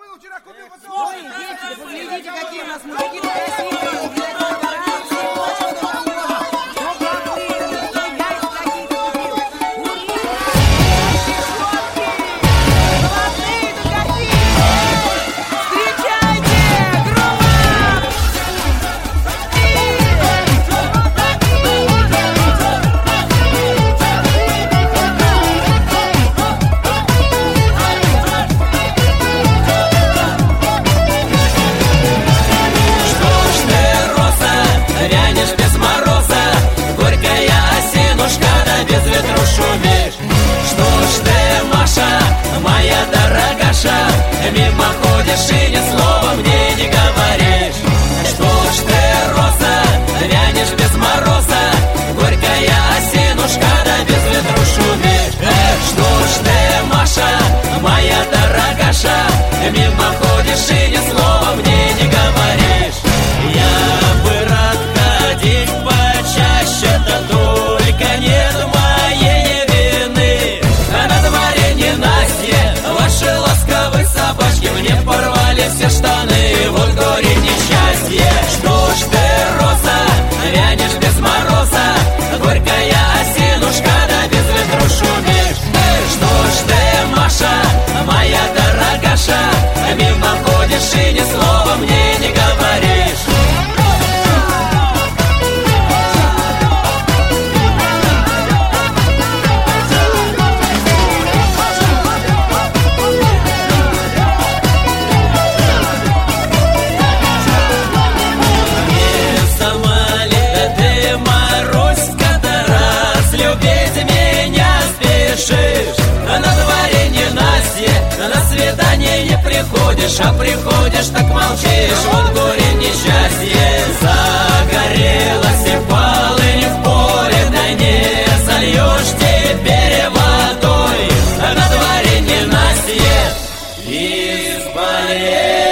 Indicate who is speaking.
Speaker 1: был, вчера купил поцелуй.
Speaker 2: Смотрите, какие у нас мужики красивые.
Speaker 3: Мимо ходишь и ни слова мне не говоришь. Что ж ты, роза, вянешь без мороза, горькая осинушка, да без ветру шумишь. Что ж ты, Маша, моя дорогаша, мимо ходишь и ни слова мне не говоришь. Я бы рад ходить почаще, да только нет моей вины. А на дворе ненастье, ваши ласковые собачки мне порвали все штаны, вот горе несчастье. Что ж ты, роза, вянешь без мороза, горькая осинушка, да без ветру шумишь. Что ж ты, Маша, моя дорогаша, мимо ходишь и ни слова мне не говоришь. На дворе ненастье, на свидание не приходишь, а приходишь, так молчишь, вот горе несчастье. Загорелась и полынь в поле, да не зальешь теперь водой. На дворе ненастье, изболеешь.